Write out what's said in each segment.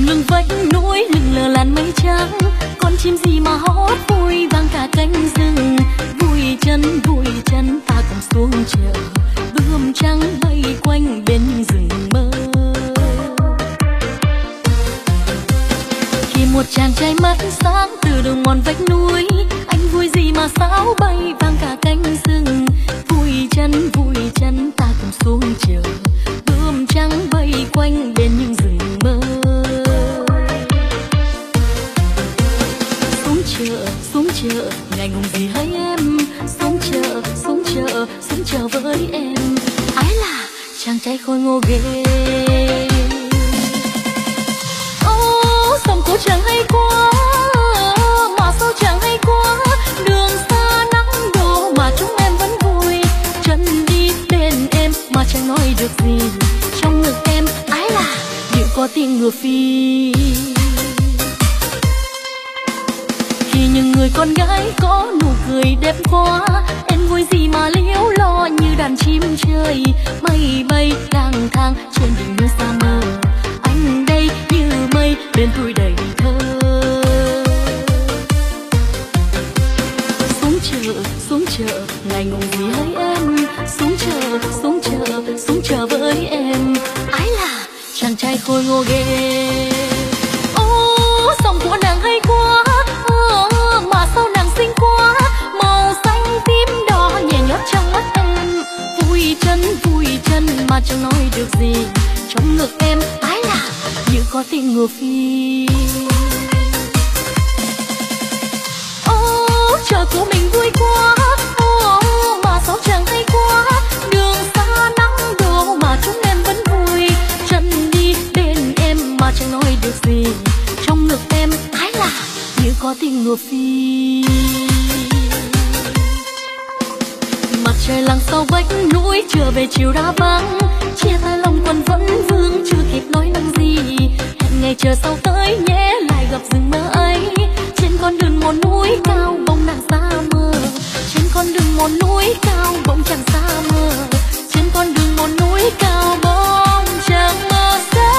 lưng vách núi lưng lờ làn mây trắng, con chim gì mà hót vui vang cả cánh rừng. Vui chân ta cùng xuống chợ, bướm trắng bay quanh bên những rừng mơ. Khi một chàng trai mắt sáng từ đường mòn vách núi, anh vui gì mà sáo bay vang cả cánh rừng. Vui chân ta cùng xuống chợ, bướm trắng bay quanh bên những rừng mơ. Xuống chợ, ngày ngùng gì hỡi em. Xuống chợ với em. Ái là chàng trai khôi ngô ghê. Sông cổ chẳng hay quá, mà sao chẳng hay quá. Đường xa nắng đổ mà chúng em vẫn vui. Chân đi bên em mà chẳng nói được gì. Trong ngực em ái là như có tiếng ngựa phi. Khi những người con gái có nụ cười đẹp quá, em vui gì mà liễu lo như đàn chim trời. Mây bay lang thang trên đỉnh núi xa mơ, anh đây như mây bên tuổi đầy thơ. Xuống chợ, ngày ngùng gì hỡi em. Xuống chợ với em. Ái là chàng trai khôi ngô ghê. Sông của nàng hay quá, mà sao nàng xinh quá. Màu xanh tím đỏ nhẹ nhót trong mắt em. Vui chân mà chẳng nói được gì. Trong ngực em ái là như có tiếng ngựa phi. Chợ của mình vui quá, mà sao chẳng hay quá. Đường xa nắng đổ mà chúng em vẫn vui. Chân đi bên em mà chẳng nói được gì. Trong ngực em ái là như có tiếng ngựa phi. Mặt trời lặn sau vách núi, trở về chiều đã vắng. Chia tay lòng quần vẫn vương, chưa kịp nói năng gì. Hẹn ngày chờ sau tới nhé, lại gặp rừng mơ ấy. Trên con đường một núi cao bóng nàng xa mơ. Trên con đường một núi cao bóng chẳng xa mơ. Trên con đường một núi cao bóng chẳng mơ xa.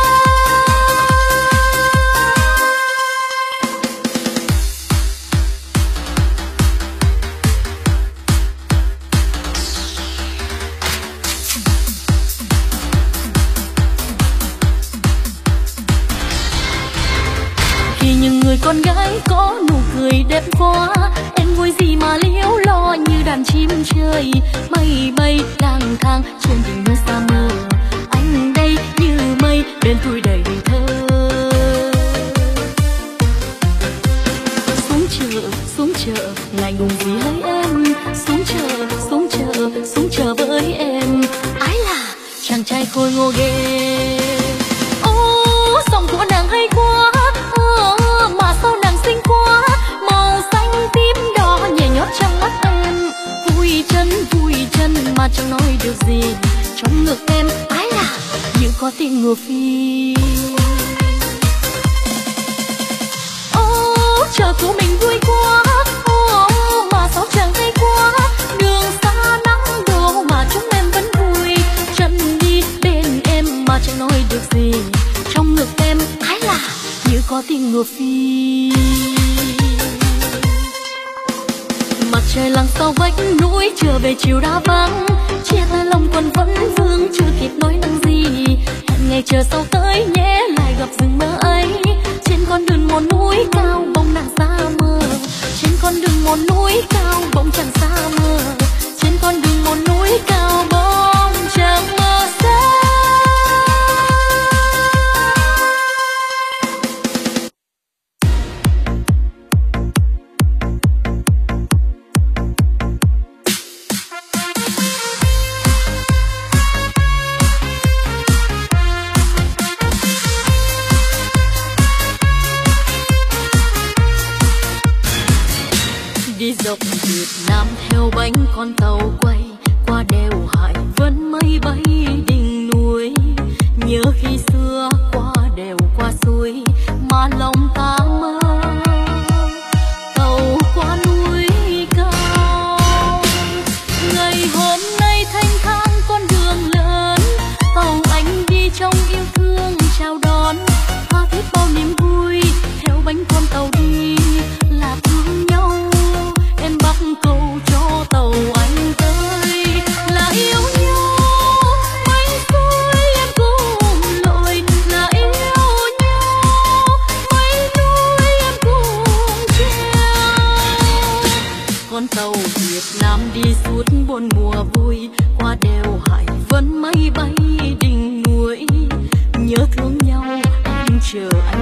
Những người con gái có nụ cười đẹp quá, em vui gì mà liễu lo như đàn chim trời. Mây bay lang thang trên đỉnh núi xa mơ, anh đây như mây bên tuổi đầy thơ. Xuống chợ, ngày ngùng gì hỡi em. Xuống chợ với em. Ái là chàng trai khôi ngô ghê. Sông của nàng hay quá, mà sao nàng xinh quá. Màu xanh tím đỏ nhẹ nhót trong mắt em. Vui chân mà chẳng nói được gì. Trong ngực em ái là như có tiếng ngựa phi. Chợ của mình vui quá, mà sao chẳng hay quá. Đường xa nắng đổ mà chúng em vẫn vui. Chân đi bên em mà chẳng nói được gì. Trong ngực em ái là như có tiếng ngựa phi. Mặt trời lặn sau vách núi, trở về chiều đã vắng. Chia tay lòng quần vẫn vương, chưa kịp nói năng gì. Hẹn ngày chờ sau tới nhé, lại gặp rừng mơ ấy. Trên con đường một núi cao bóng nàng xa mơ. Trên con đường một núi cao bóng chẳng xa mơ. Trên con đường một núi cao bóng chẳng mơ xa. Đi dọc Việt Nam theo bánh con tàu quay qua đèo Hải Vân, mây bay đỉnh núi. Nhớ khi xưa qua đèo qua suối mà lòng ta mơ. Tàu qua núi cao, ngày hôm nay thanh thang con đường lớn. Tàu anh đi trong yêu thương chào đón, tha thiết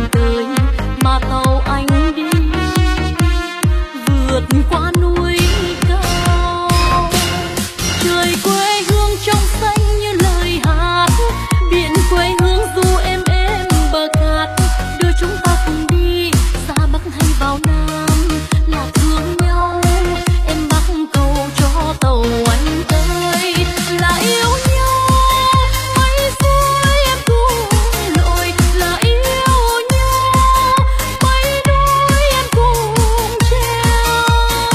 anh tới mà tàu anh đi vượt qua núi cao. Trời quê hương trong xanh như lời hát, biển quê hương du êm bờ cát, đưa chúng ta cùng đi xa Bắc hay vào Nam là thương nhau. Em bắt cầu cho tàu anh tới là yêu nhau, mấy xuôi em cùng lội là yêu nhau, mấy đôi em cùng treo.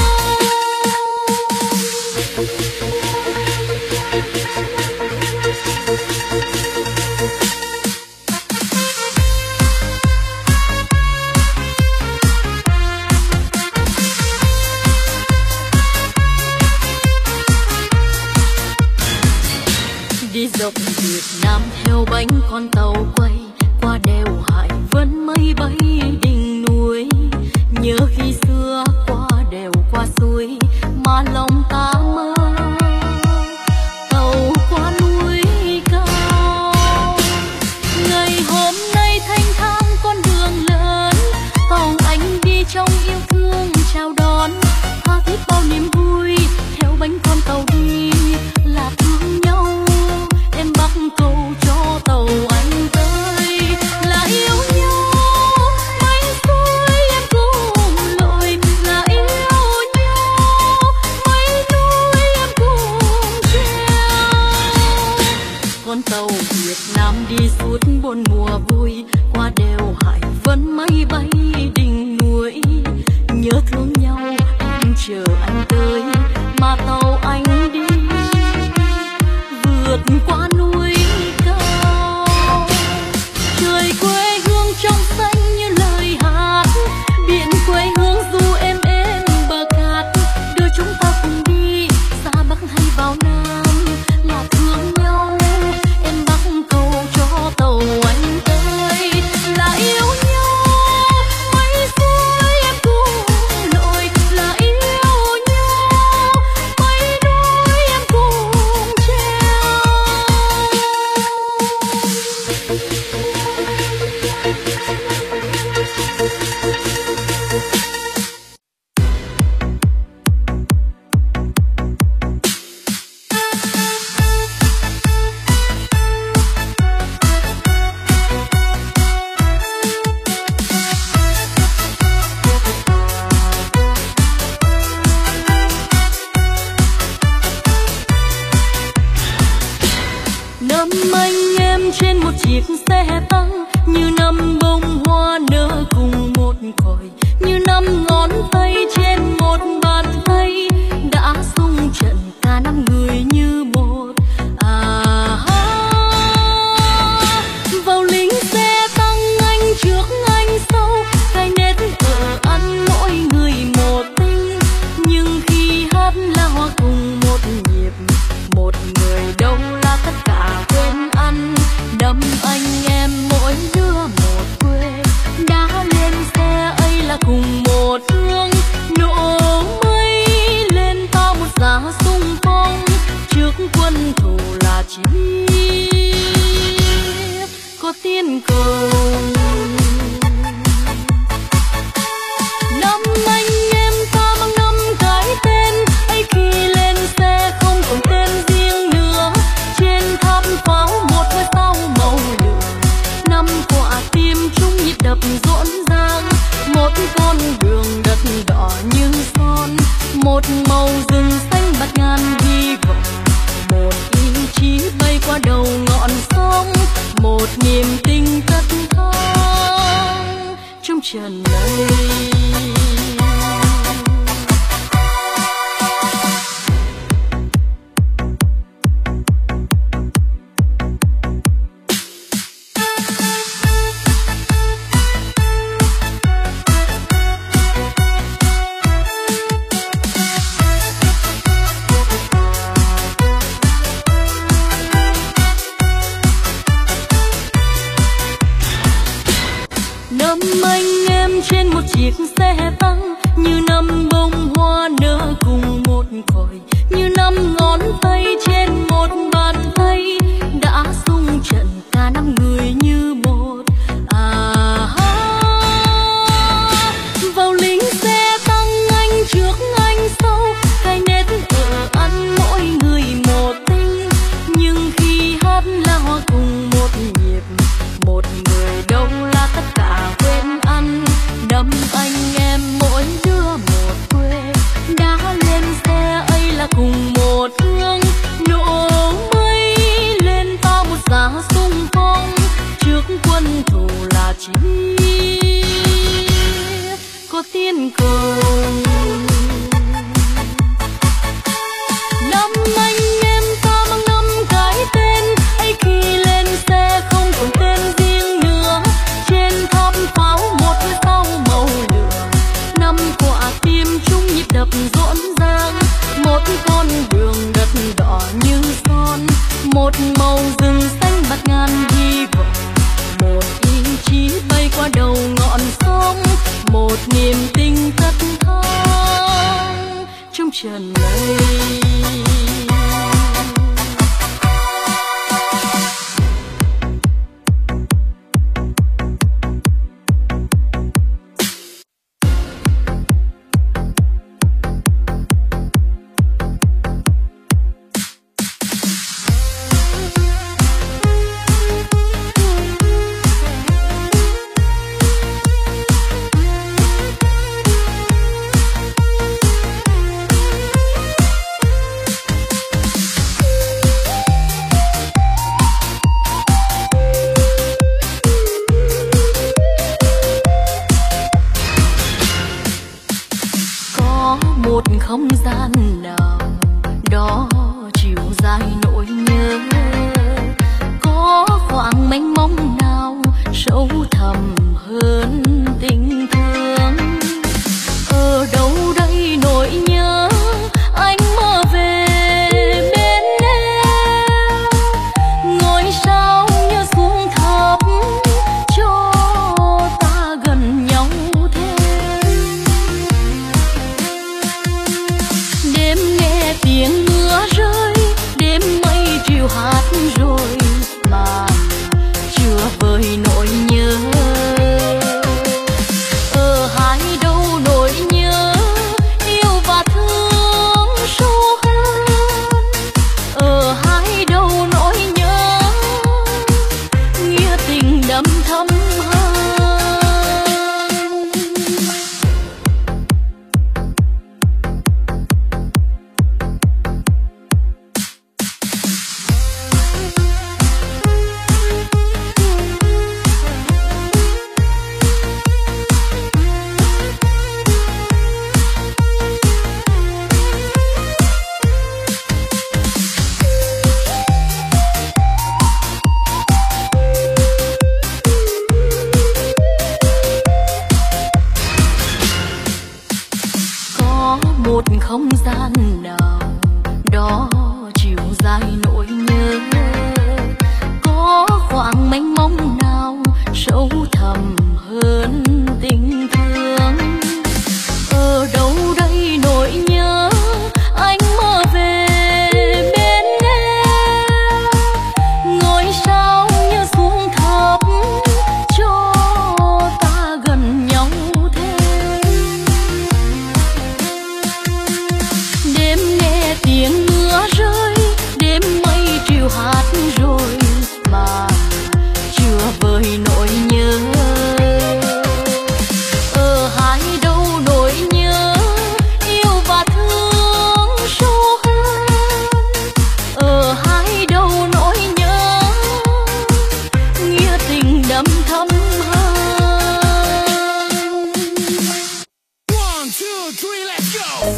Đi dọc Việt Nam theo bánh con tàu quay qua đèo Hải Vân mây bay đỉnh núi. Nhớ khi xưa qua đèo qua suối mà lòng ta mơ tàu qua núi cao. Ngày hôm nay thanh thang con đường lớn, tàu anh đi trong yêu thương chào đón, tha thiết bao niềm vui theo bánh con tàu đi là thương nhau. Em bắt cầu cho tàu anh tới là yêu nhau, mấy xuôi em cùng lội là yêu nhau, mấy đôi em cùng treo. Con tàu Việt Nam đi suốt bốn mùa vui qua đèo Hải Vân mây bay đỉnh núi. Nhớ thương nhau em chờ anh tới mà tàu anh đi vượt qua núi cao. Trời quê hương trong xanh như lời hát, biển quê hương du êm bờ cát, đưa chúng ta cùng đi xa Bắc hay vào Nam là thương nhau. Em bắt cầu cho tàu anh tới là yêu nhau, mấy xuôi em cùng lội là yêu nhau, mấy đôi em cùng treo. Năm anh em trên một chiếc xe tăng, như năm bông hoa nở cùng một còi, như năm ngón tay trên một bàn tay, đã xung trận cả năm người như một. Vào lính xe tăng anh trước anh sau, cái nét ở ăn mỗi người một tính, nhưng khi hát là hoa cùng một nhịp, một người đâu là tất cả quên ăn. Năm anh em mỗi đứa một quê, đã lên xe ấy là cùng một hướng, nổ mây lên ta một giá xung phong, trước quân thù là chỉ biết có tiên cầu. Năm anh em ta mang năm cái tên ấy, khi lên xe không còn tên riêng nữa, trên tháp pháo một ngôi sao màu lửa. Năm quả tim chung nhịp đập rộn ràng, một con đường đất đỏ như son, một màu rừng xanh bạt ngàn hy vọng, một ý chí bay qua đầu ngọn sông, một niềm tin tất thắng trong trần này. Năm anh em trên một chiếc xe tăng, như năm bông hoa nở cùng một còi, như năm ngón tay trên một bàn tay, đã xung trận cả năm người như một. thiên cầu. Năm anh em ta mang năm cái tên, ấy khi lên xe không còn tên riêng nữa. Trên tháp pháo một ngôi sao màu lửa, năm quả tim chung nhịp đập rộn ràng. Một con đường đất đỏ như son, một màu rừng xanh bạt ngàn hy vọng. Một ý chí bay qua đầu ngọn sông, một niềm tin thật thà trong trần này. Không gian nào đó chiều dài nỗi nhớ, có khoảng mênh mông nào sâu thẳm hơn tình thương. Ở đâu đây nỗi nhớ anh mơ về bên em, ngôi sao như xuống thấp cho ta gần nhau thêm. Đêm nghe tiếng mưa rơi, đêm mây triều hát rồi mà chưa vơi nỗi nhớ. Ở hai đâu nỗi nhớ yêu và thương sâu hơn, ở hai đâu nỗi nhớ nghĩa tình đậm thắm hơn. Một không gian nào đó chiều dài nỗi nhớ, có khoảng mênh mông nào sâu thẳm hơn tình thương. Ở đâu đây nỗi nhớ anh mơ về bên em, ngôi sao như xuống thấp cho ta gần nhau thêm. Đêm nghe tiếng mưa rơi, đêm mây triều hát rồi mà chưa vơi nỗi nhớ. Ở hai đâu nỗi nhớ yêu và thương sâu hơn, ở hai đâu nỗi nhớ nghĩa tình đậm thắm hơn. 1, 2, 3, let's go.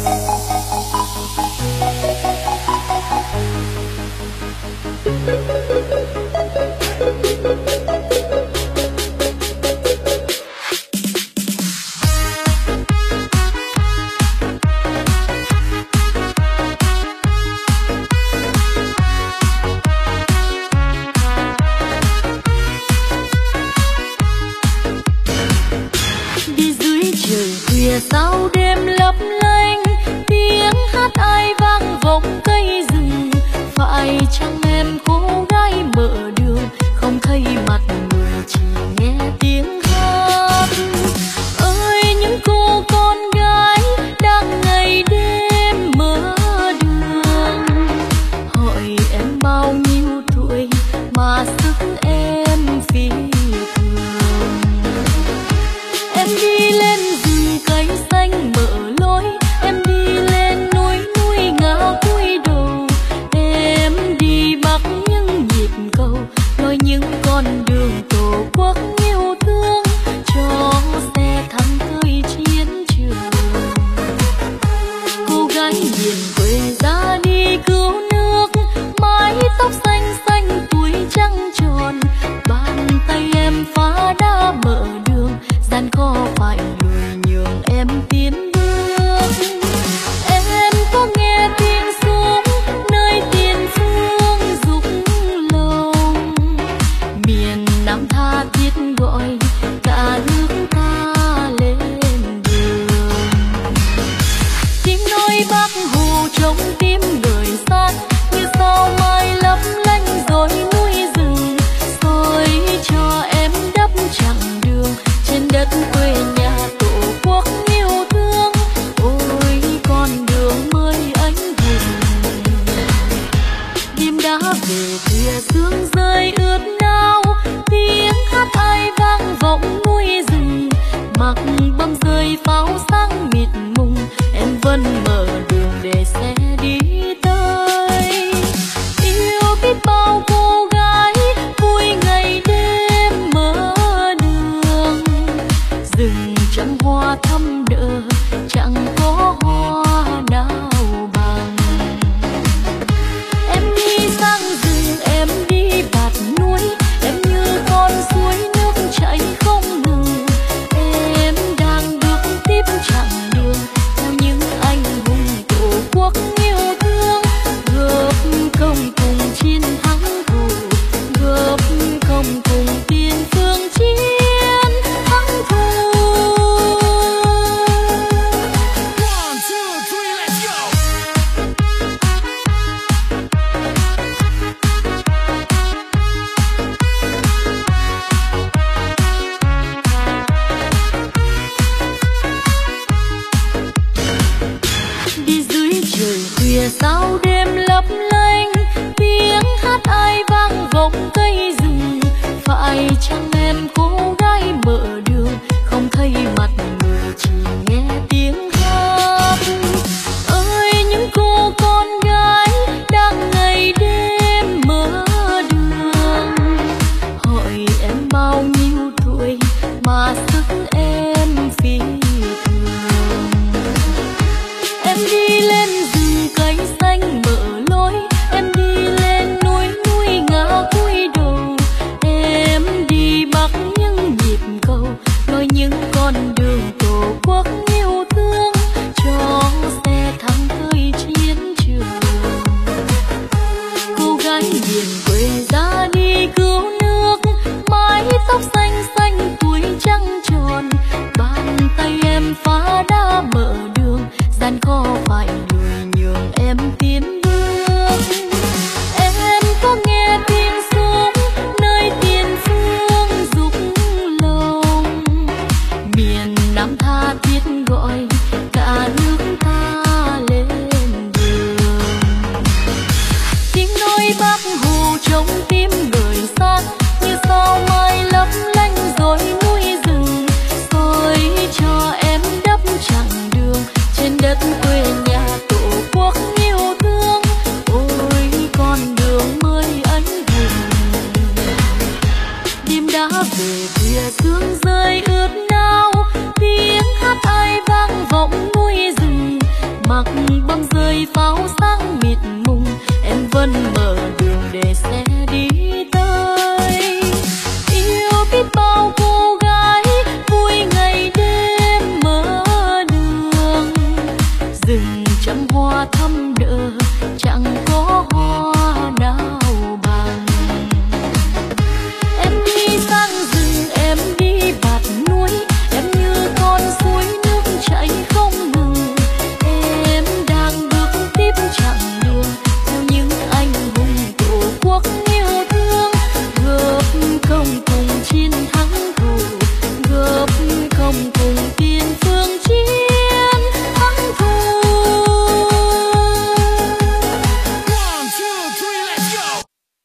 Đi dưới trời khuya sao đêm lấp lánh, tiếng hát ai vang vọng cây rừng. Phải chăng em cô gái mở đường, không thấy mặt người chỉ nghe tiếng hát. Ơi những cô con gái đang ngày đêm mở đường, hỏi em bao nhiêu tuổi mà sức em phi thường. Em đi lên rừng cây xanh mở lối, em đi lên núi núi ngã cúi đầu. Em đi Mặc bom rơi pháo sáng mịt mùng, em vẫn mở đường để xe đi tới. Yêu biết bao cô gái vui ngày đêm mở đường, rừng trăm hoa thắm đỡ chẳng có hoa nào bằng. Em đi sang rừng, em đi bạt núi, em như con suối nước chảy không ngừng. Em đang bước tiếp chặng đường theo những anh hùng tổ quốc yêu thương, góp công cùng chiến thắng thù, góp công cùng tiền phương chiến thắng thù. One, two, three, let's go. Đi dưới trời khuya sao đêm lấp lánh, tiếng hát ai vang vọng cây rừng. Phải chăng em cô gái mở đường, không thấy mặt người chỉ nghe tiếng hát. Ơi những cô con gái đang ngày đêm mở đường, hỏi em bao nhiêu tuổi mà sức em phi thường. Em đi lên rừng cây xanh mở lối, em đi lên núi núi ngã cúi đầu. Em đi bắc những nhịp cầu, lối những con đường tổ quốc yêu thương, cho xe thẳng tới chiến trường. Cô gái miền quê ra đi cứu nước, mái tóc xanh xanh tuổi trăng tròn. Bàn tay em phá đá mở đường, gian khó phải người nhường em tiến bước. Em có nghe tiếng súng nơi tiền phương rục lồng, miền Nam tha thiết gọi cả nước ta lên đường. Tiếng nói Bác Hồ trong tim người sáng, như sao mai lấp lánh rồi núi rừng, soi cho em đắp chặng đường trên đất quê nhà tổ quốc yêu thương. Ôi con đường mới anh hùng, đêm đã về khuya sương rơi ướt nao, tiếng hát ai vang vọng núi rừng. Mặc bom rơi pháo sáng mịt mùng, em vẫn mở đường để xe đi tới. Yêu biết bao cô gái vui ngày đêm mở đường, rừng trăm hoa thắm đỡ chẳng có hoa nào bằng. Em đi sang rừng, em đi bạt núi, em như con suối nước chảy không ngừng. Em đang bước tiếp chặng đường theo những anh hùng tổ quốc yêu thương, góp công cùng chiến thắng thù, góp công cùng tiền phương chiến thắng thù. One, two, three, let's go.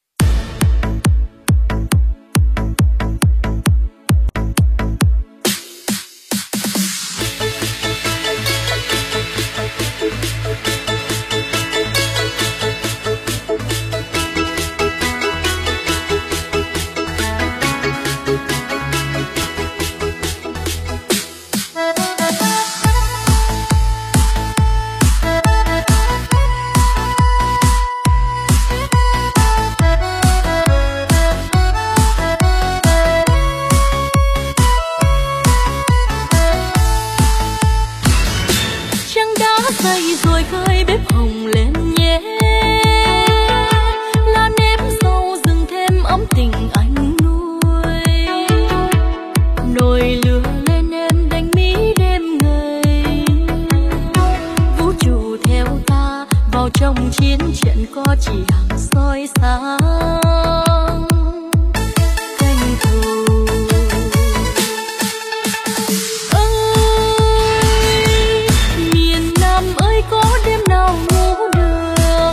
Trăng đã dậy rồi khơi bếp hồng lên nhé, lá nếp sâu rừng thêm ấm tình anh nuôi. Nồi lửa lên em đánh mỹ đêm ngày, vũ trụ theo ta vào trong chiến trận có chỉ hàng soi sáng. Canh thù miền Nam ơi, có đêm nào ngủ được,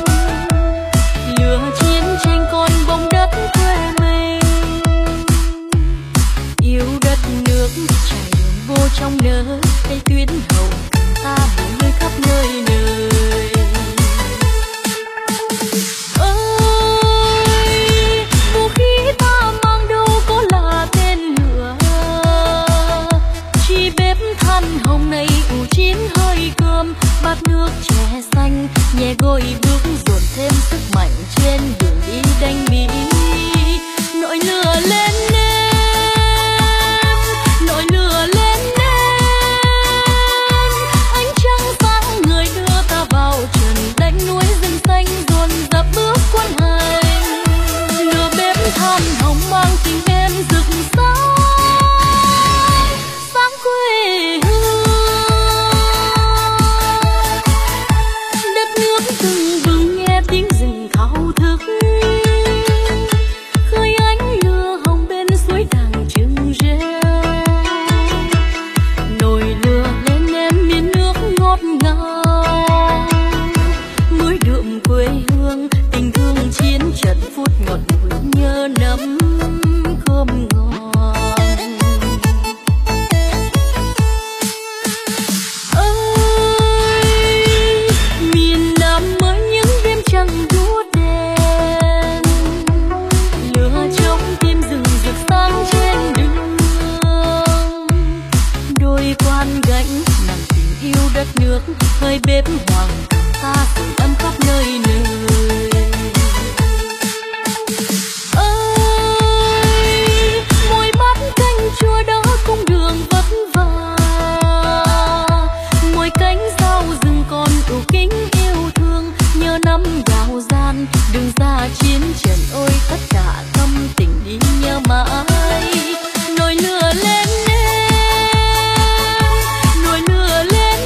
lửa chiến tranh còn bông đất quê mình. Yêu đất nước trải đường vô trong nở cây tuyến hồng ta buồn nơi khắp nơi nơi. Ơi vũ khí ta mang đâu có là tên lửa, chỉ bếp than hồng này ủ chín hơi cơm, bát nước chè xanh nhẹ gội bước dồn thêm sức mạnh trên đường đi đánh Mỹ. Nỗi lửa lên nỗi lửa lên ánh trăng sáng người đưa ta vào trần đánh núi rừng xanh dồn dập bước quân hành. Lửa bếp than hồng mang tình em rực sáng sáng quê hương. Đất nước từng bừng nghe tiếng rừng thao thức, khơi ánh lửa hồng bên suối đằng trưng rêu. Nồi lửa lên em miền nước ngọt ngào, núi đượm quê hương tình thương chiến trận phút ngọt bùi nhớ nấm cơm ngon. Ơi miền Nam mới những đêm trăng đua đèn, lửa trong tim rừng rực sáng trên đường. Đôi quan gánh nặng tình yêu đất nước, hơi bếp hoàng ta sưởi ấm khắp nơi nơi. Ơi mỗi bát canh chua đó cung đường vất vả, mỗi cánh rau rừng còn ủ kính yêu thương. Nhớ năm đào gian đường ra chiến trận, ôi tất cả tâm tình đi nhớ mãi. Nồi lửa lên nồi lửa lên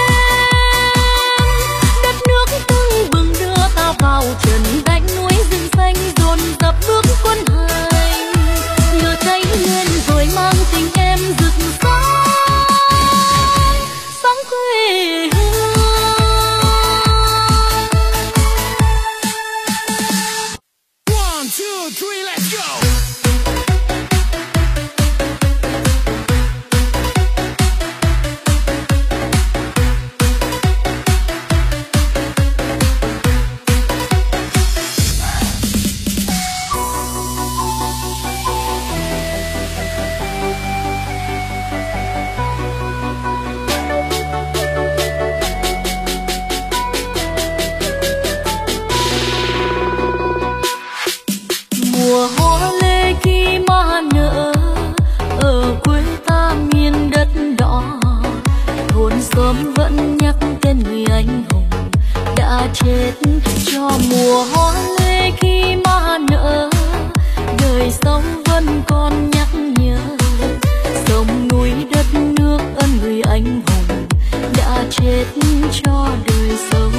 đất nước tưng bừng đưa ta vào trần đánh núi rừng xanh dồn dập bước quân hành. Lửa cháy lên rồi mang tình em rực sáng sáng quê hương. 1, 2, 3, let's go. Mùa hoa lê khi mà nở ở quê ta miền đất đỏ, thôn xóm vẫn nhắc tên người anh hùng đã chết cho mùa hoa lê khi mà nở. Đời sống vẫn còn nhắc nhở sông núi đất nước ơn người anh hùng đã chết cho đời sống.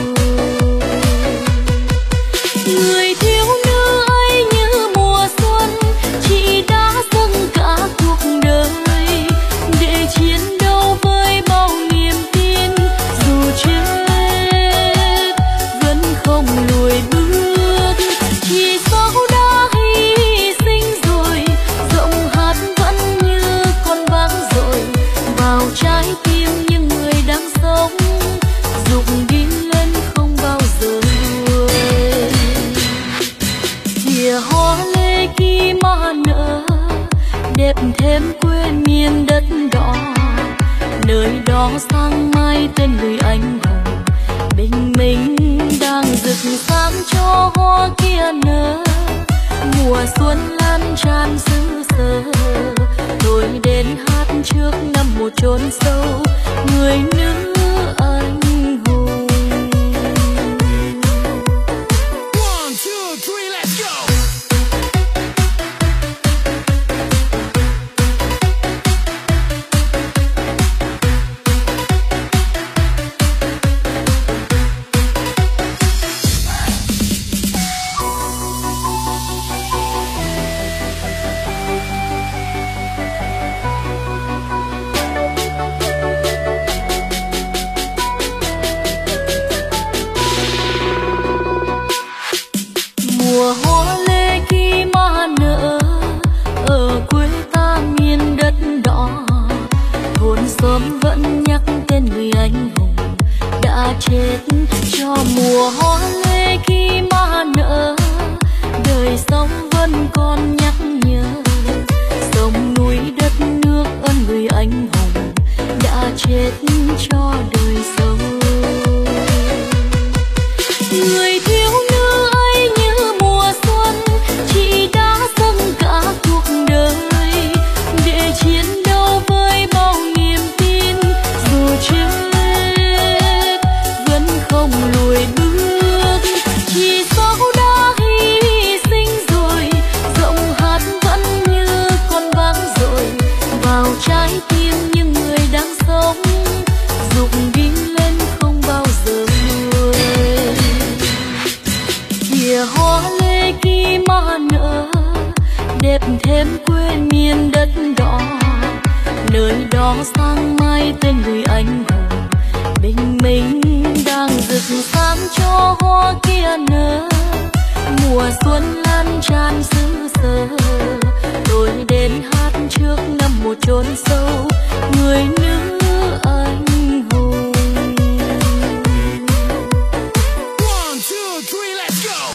Người thiếu nữ ấy như mùa xuân, chị đã dâng cả cuộc đời để chiến đấu với bao niềm tin. Dù chết vẫn không lùi bước, chị dẫu đã hy sinh rồi, giọng hát vẫn như con vang dội vào trái tim những người đang sống. Dục đi lên không bao giờ nguôi. Thìa hoa lê khi mà nở đẹp thêm quê miền đất đỏ, nơi đó sáng mai tên người anh hùng bình minh đang rực sáng cho hoa kia nở. Mùa xuân lan tràn xứ sở, tôi đến hát trước năm một chốn sâu người nữ anh hùng. 1, 2, 3, let's go. chết cho mùa hoa lê khi mà nở. Đời sống vẫn còn nhắc nhở sông núi đất nước ơn người anh hùng đã chết cho đời sống. Người thiếu nữ ấy như mùa xuân, chị đã dâng cả cuộc đời để chiến đấu với bao niềm tin. Dù chết vẫn không lùi bước, chỉ dẫu đã hy sinh rồi, giọng hát vẫn như còn vang dội vào trái tim những người đang sống. Dục đi lên không bao giờ nguôi. Kìa hoa lê khi mà nở, đẹp thêm quê miền đất đỏ. Nơi đó sáng mai tên người anh hùng bình minh đang rực sáng cho hoa kia nở. Mùa xuân lan tràn xứ sở, tôi đến hát trước ngắm một chốn sâu người nữ anh hùng. 1, 2, 3, let's go.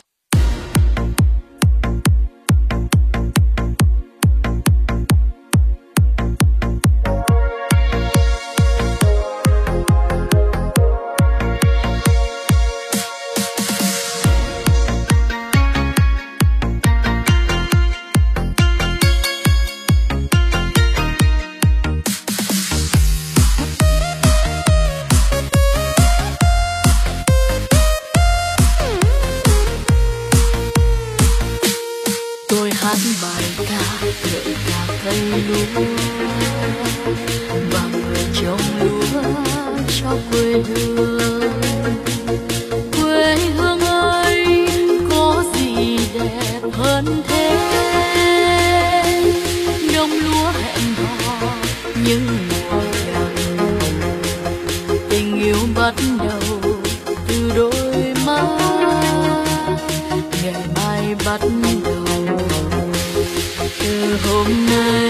Tôi hát bài ca ngợi ca cây lúa và người trồng lúa cho quê hương. Quê hương ơi có gì đẹp hơn thế, đồng lúa hẹn hò những mùa gặt. Tình yêu bắt đầu từ đôi mắt, ngày mai bắt đầu từ hôm nay.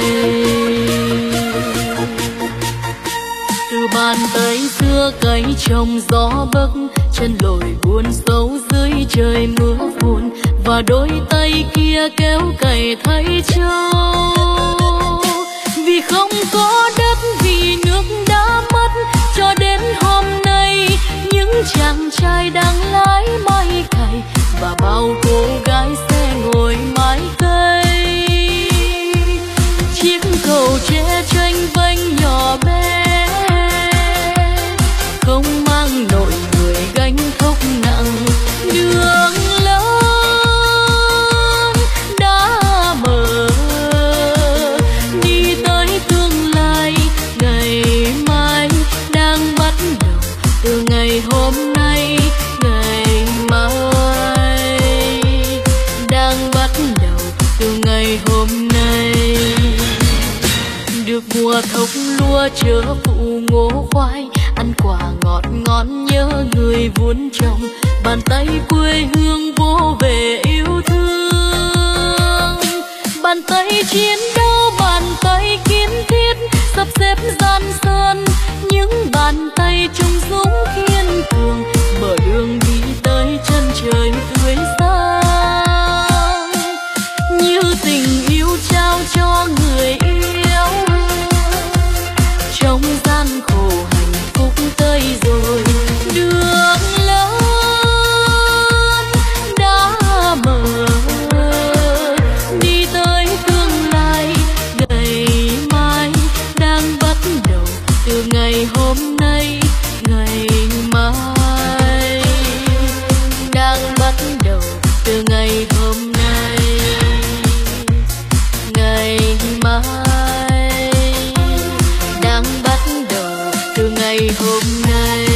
Từ bàn tay xưa cấy trồng gió bấc, chân lội buồn sâu dưới trời mưa phùn, và đôi tay kia kéo cày thay trâu. Vì không có đất, vì nước đã mất, cho đến hôm nay những chàng trai đang lái máy cày và bao cô gái sẽ ngồi mái cây. Chiếc cầu tre tranh vênh nhỏ bé không mang nổi người gánh thốc nặng. Đường lớn đã mở đi tới tương lai, ngày mai đang bắt đầu từ ngày hôm nay. Ngày mai đang bắt đầu từ ngày hôm nay. Được mùa thóc lúa chớ phụ ngô khoai, ăn quả ngọt ngon nhớ người vun trồng. Bàn tay quê hương vô về yêu thương, bàn tay chiến đấu, bàn tay kiến thiết sắp xếp gian sơn, những bàn tay trung dũng kiên cường mở đường đi tới chân trời tươi sáng. Như tình yêu trao cho người yêu, trong gian khổ hạnh phúc tới rồi. Đường lớn đã mở đi tới tương lai, ngày mai đang bắt đầu từ ngày hôm nay. Ngày mai đang bắt đầu từ ngày hôm nay. Ngày mai đang bắt đầu từ ngày hôm nay.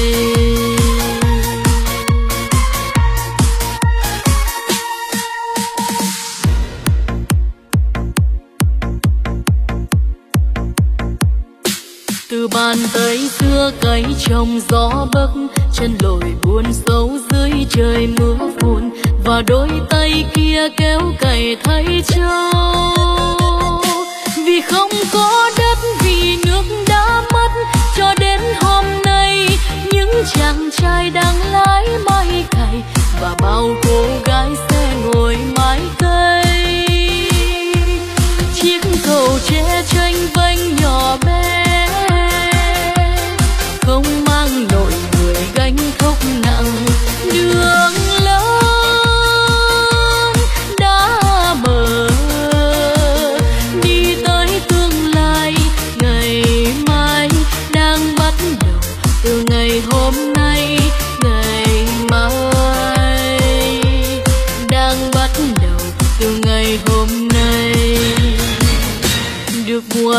Từ bàn tay xưa cấy trồng gió bấc, chân lội buồn sâu dưới trời mưa phùn, và đôi tay kia kéo cày thay trâu. Vì không có đất, vì nước đã mất, cho đến hôm nay những chàng trai đã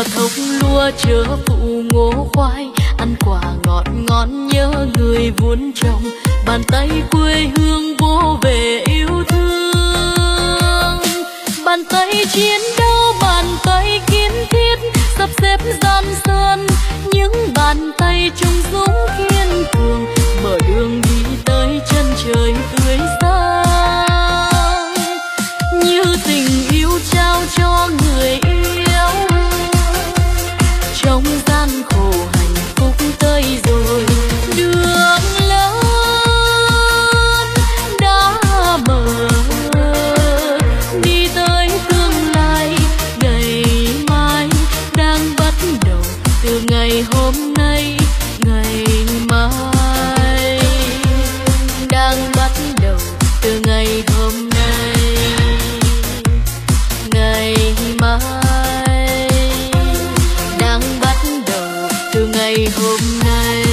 mùa thóc lúa chớ phụ ngô khoai, ăn quả ngọt ngon nhớ người vun trồng, bàn tay quê hương vô về yêu thương. Bàn tay chiến đấu, bàn tay kiên thiết, sắp xếp gian sơn, những bàn tay trung dũng kiên cường, mở đường đi tới chân trời tươi sáng. Như tình yêu trao cho người yêu, trong gian khổ hạnh phúc tới rồi. Đường lớn đã mở, đi tới tương lai, ngày mai đang bắt đầu từ ngày hôm nay. Ngày mai đang bắt đầu từ ngày hôm nay. Ngày mai đang bắt đầu từ ngày hôm nay.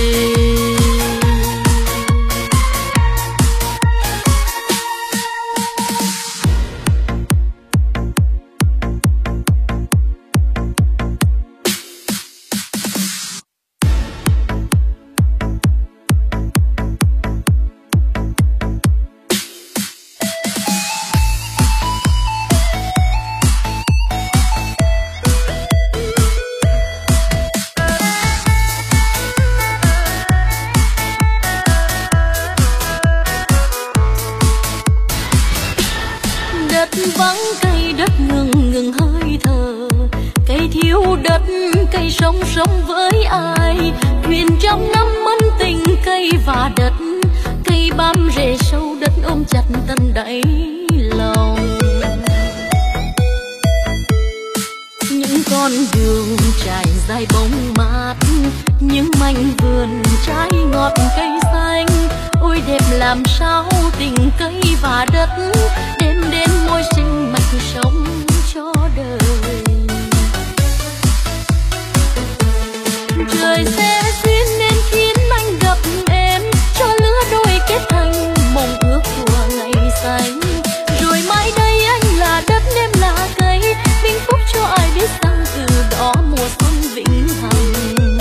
Vắng cây đất ngừng ngừng hơi thở, cây thiếu đất cây sống sống với ai. Thuyền trăm năm mân tình cây và đất, cây bám rễ sâu đất ôm chặt tận đáy lòng. Những con đường trải dài bóng mát, những mảnh vườn trái ngọt cây xanh. Ôi đẹp làm sao tình cây và đất, đem đến môi sinh mạch sống cho đời. Trời sẽ duyên nên khiến anh gặp em, cho lứa đôi kết thành mộng ước của ngày xanh. Rồi mai đây anh là đất, em là cây, vinh phúc cho ai biết rằng từ đó mùa xuân vĩnh hằng.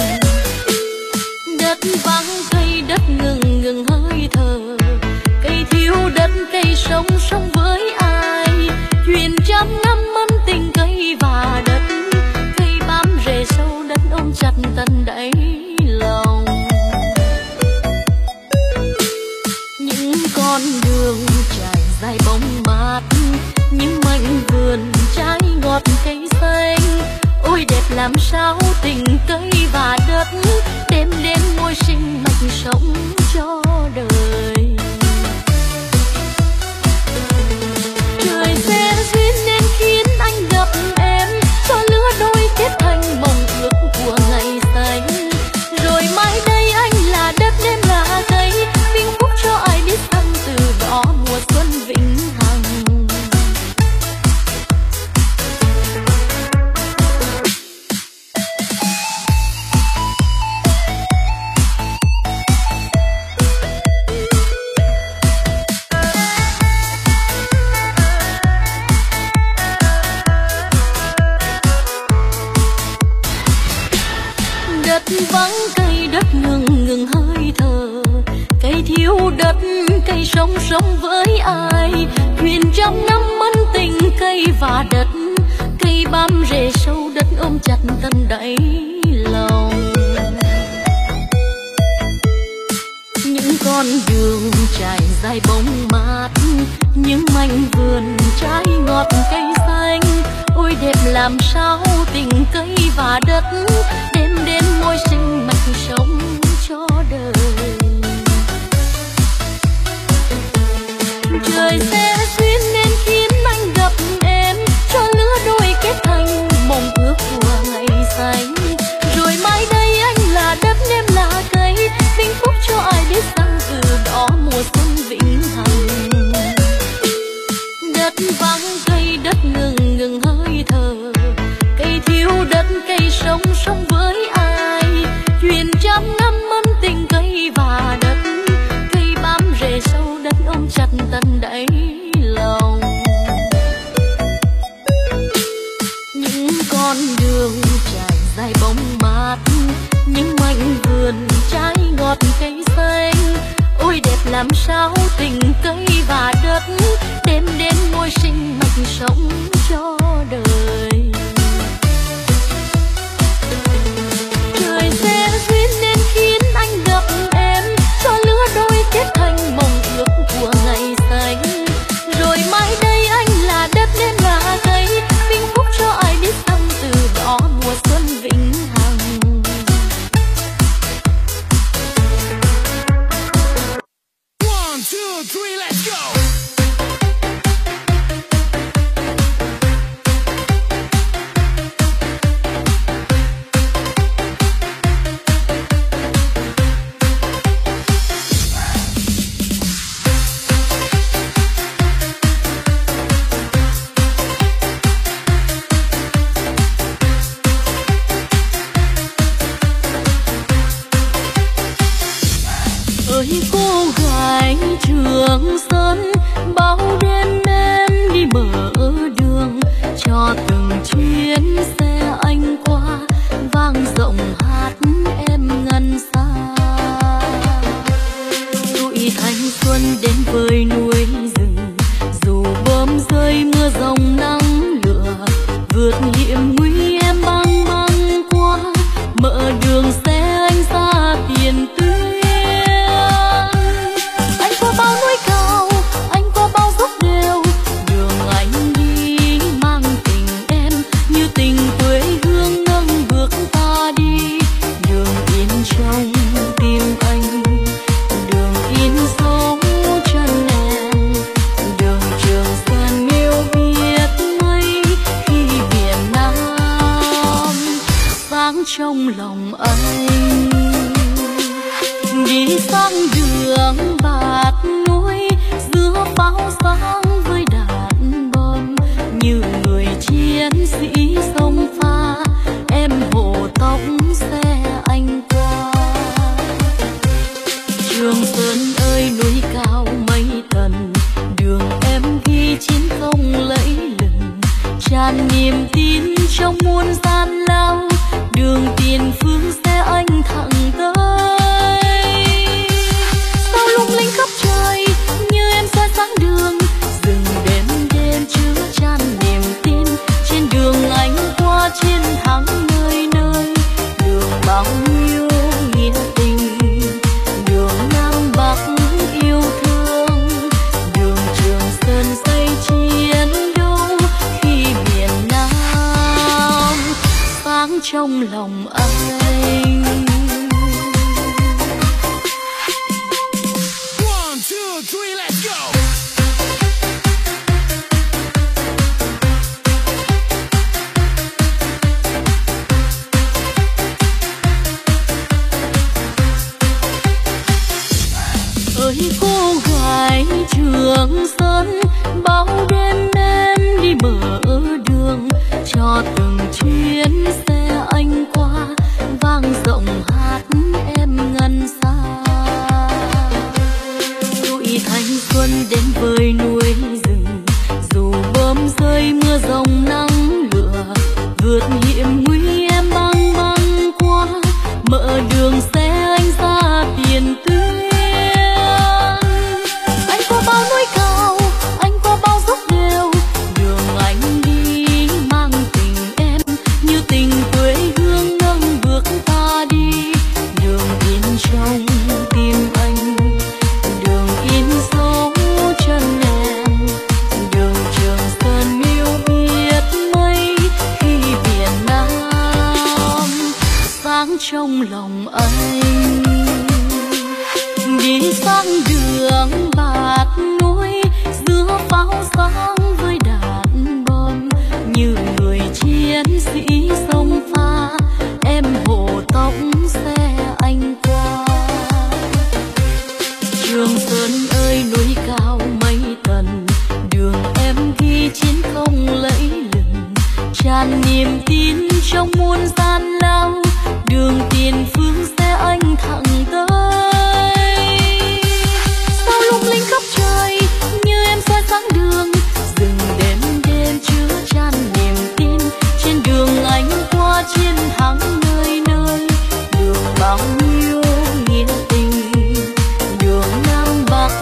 Đất vắng cây đất ngừng ngừng hơi thở, cây thiếu đất cây sống sống với ai. Thuyền trăm năm mân tình cây và đất, cây bám rễ sâu đất ôm chặt tận đáy lòng. Những con đường trải dài bóng mát, những mảnh vườn trái ngọt cây xanh. Ôi đẹp làm sao tình cây và đất, đem đến môi sinh mạch sống cho đời. Trời sẽ duyên nên khiến anh gặp em, cho lứa đôi kết thành mộng ước của ngày xanh. Rồi mai đây anh là đất, em là cây, vinh phúc cho ai biết rằng từ đó mùa xuân vĩnh hằng. Đất vắng cây đất ngừng ngừng hơi thở, cây thiếu đất cây sống sống với ai. Thuyền trăm năm mân tình cây và đất, cây bám rễ sâu đất ôm chặt tận đáy lòng. Những con đường trải dài bóng mát, những mảnh vườn trái ngọt cây xanh. Ôi đẹp làm sao tình cây và đất, đem đến môi sinh mạch sống cho đời. Trời sẽ duyên nên khiến anh gặp em, cho lứa đôi kết thành mộng ước của ngày xanh. Rồi mai đây anh là đất, em là cây, vinh phúc cho ai biết rằng từ đó mùa xuân vĩnh hằng. Đất vắng cây đất ngừng ngừng hơi thở, cây thiếu đất cây sống sống với làm sao tình cây và đất đem đến môi sinh mạch sống cho đời. Trời sẽ duyên nên khiến anh gặp em, cho lứa đôi kết thành mộng ước của ngày xanh. Rồi mai đây anh là đất nên là cây, vinh phúc cho ai biết thăm từ đó mùa xuân vĩnh hằng. One, two, three, let's go. Ơi cô gái Trường Sơn, bao đêm em đi mở đường cho từng chuyến xe anh qua, vang rộng hát em ngân xa. Tuổi thanh xuân đến với núi rừng, dù bom rơi mưa rồng nắng lửa, vượt hiểm nguy em băng băng qua, mở đường xe anh ra tiền tuyến. Bao núi cao, anh qua bao dốc đèo, đường anh đi mang tình em như tình quê hương nâng bước ta đi. Đường in trong tim anh, đường in dấu chân em, đường Trường Sơn yêu biết mấy khi biển Nam sáng trong lòng anh. Đi sang đường bạt núi giữa pháo sáng với đạn bom, như người chiến sĩ sông pha em hộ tóc xe anh qua. Trường Sơn ơi núi cao mây tần, đường em ghi chiến công lẫy lừng, tràn niềm tin trong muôn gian lao, đường tiền phương xe anh thẳng tới. Lung linh khắp trời như em soi sáng đường, rừng đêm đêm chứa chan niềm tin. Trên đường anh qua chiến thắng nơi nơi, đường bao nhiêu nghĩa tình, đường Nam Bắc yêu thương, đường Trường Sơn xây chiến đấu khi biển Nam sáng trong lòng anh. Three, let's go. Ơi cô gái Trường Sơn, bao đêm em đi mở đường cho từng chuyến xe anh qua, vang rộng hát em ngân xa. Tuổi thanh xuân đến với núi rừng, dù bom rơi mưa rồng nắng lửa, vượt hiểm nguy em băng băng qua, mở đường xe anh ra tiền tuyến. Anh qua bao núi cao, anh qua bao dốc đèo, đường anh đi mang tình em như tình quê hương nâng bước ta đi. Đường in trong tim anh, đường in dấu chân em, đường Trường Sơn yêu biết mấy khi biển Nam sáng trong lòng anh. Đi sang đường bạt núi giữa pháo sáng với đạn bom, như người chiến sĩ sông pha em hộ tóc xe anh qua. Trường Sơn ơi núi cao mây tần, đường em ghi chiến công lẫy lừng, tràn niềm tin trong muôn gian lao, đường tiền phương xe anh thẳng tới. Sao lung linh khắp trời như em soi sáng đường, rừng đêm đêm chứa chan niềm tin. Trên đường anh qua chiến thắng nơi nơi, đường bao nhiêu nghĩa tình, đường Nam Bắc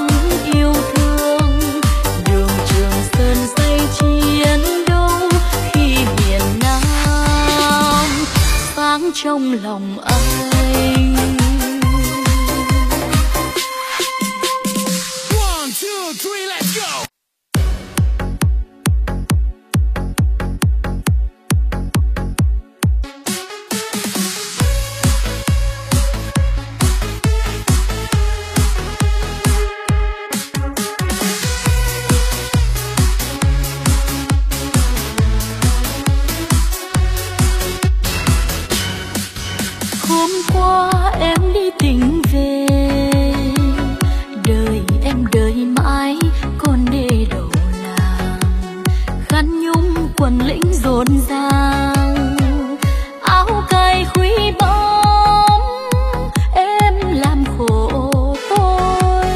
trong lòng anh. One, two, three, let's go. Hôm qua em đi tìm về, đời em đợi mãi còn để đầu làng. Khăn nhung quần lĩnh rộn ràng, áo cài khuy bóng em làm khổ tôi.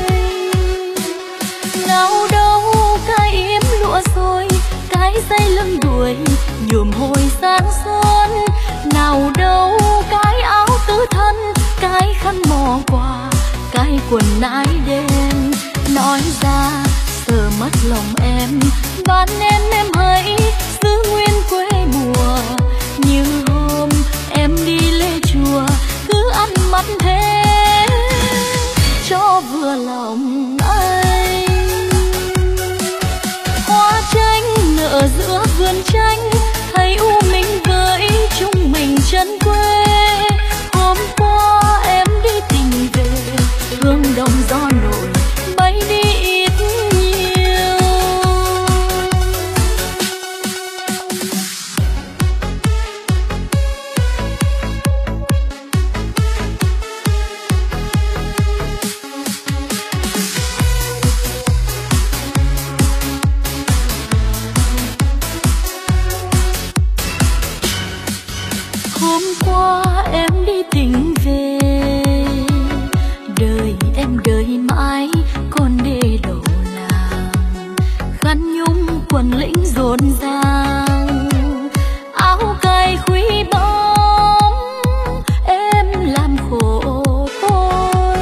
Nào đâu cái yếm lụa rồi, cái dây lưng đuổi nhuộm hồi sáng xuân. Nào đâu cái áo tứ thân, cái khăn mò quà, cái quần nái đen. Nói ra sợ mất lòng em, và nên em hãy giữ nguyên quê mùa. Như hôm em đi lễ chùa, cứ ăn mặn thế cho vừa lòng anh. Hoa tranh nở giữa vườn tranh, thấy u minh với chúng mình chân quê. Hôm qua em đi tìm về, hương đồng gió nổi bay đi ít nhiều. Hôm qua em đi tìm về, đời em đợi mãi còn để đầu làng. Khăn nhung quần lĩnh rộn ràng, áo cài khuy bóng em làm khổ tôi.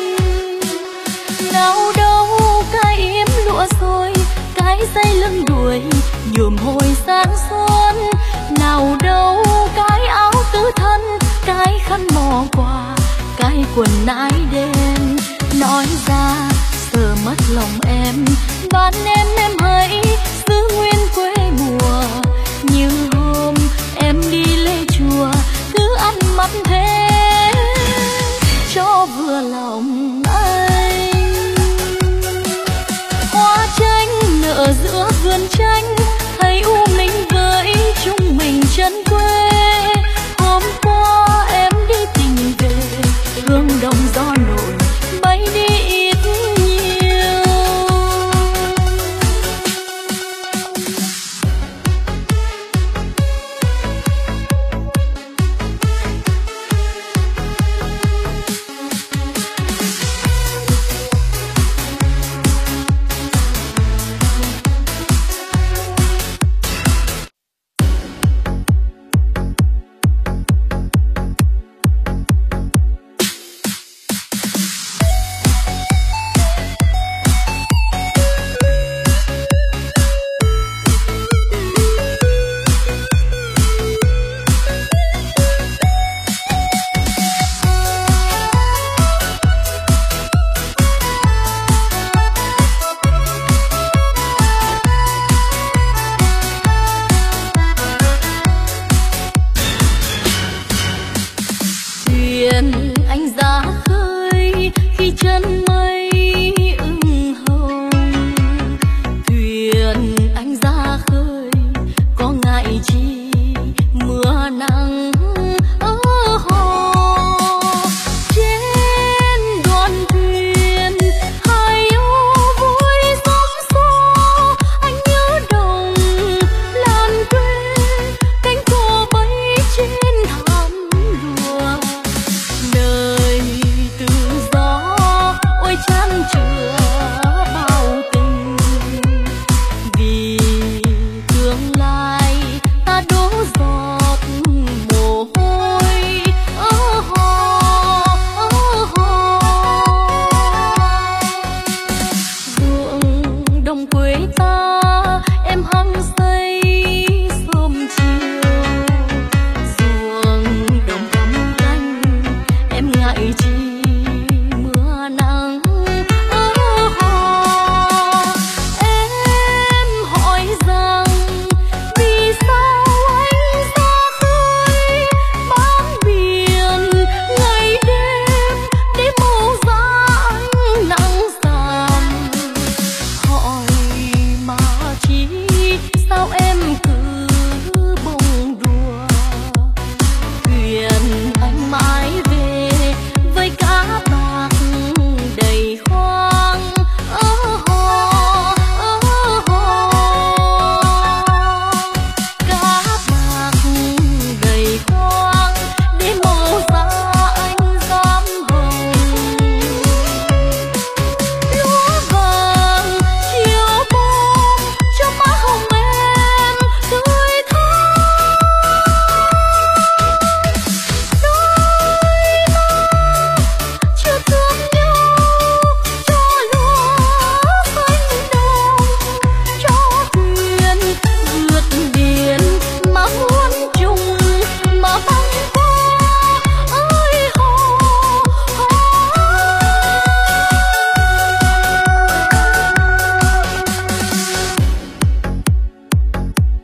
Nào đâu cái yếm lụa rồi, cái dây lưng đuổi nhuộm hồi sáng xuân. Nào đâu cái áo tứ thân, cái khăn mò quà, cái quần nái đen. Nói ra sợ mất lòng em, và nên em hãy giữ nguyên quê mùa. Như hôm em đi lễ chùa, cứ ăn mặn thế cho vừa lòng anh. Hoa tranh nở giữa vườn tranh, thấy u minh với chúng mình chân quê. Hôm qua em đi tìm về, hương đồng gió nổi bay đi ít nhiều. Thuyền anh ra